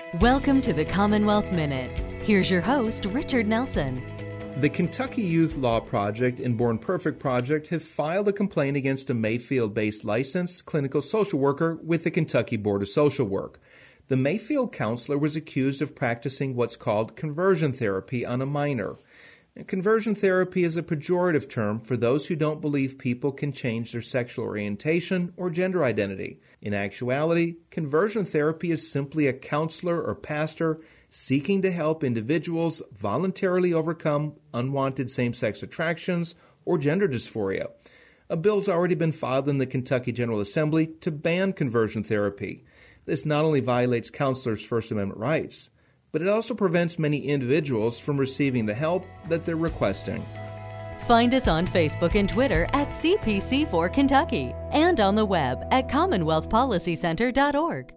Welcome to the Commonwealth Minute. Here's your host, Richard Nelson. The Kentucky Youth Law Project and Born Perfect Project have filed a complaint against a Mayfield-based licensed clinical social worker with the Kentucky Board of Social Work. The Mayfield counselor was accused of practicing what's called conversion therapy on a minor. Conversion therapy is a pejorative term for those who don't believe people can change their sexual orientation or gender identity. In actuality, conversion therapy is simply a counselor or pastor seeking to help individuals voluntarily overcome unwanted same-sex attractions or gender dysphoria. A bill's already been filed in the Kentucky General Assembly to ban conversion therapy. This not only violates counselors' First Amendment rights, but it also prevents many individuals from receiving the help that they're requesting. Find us on Facebook and Twitter at CPC4 Kentucky and on the web at CommonwealthPolicyCenter.org.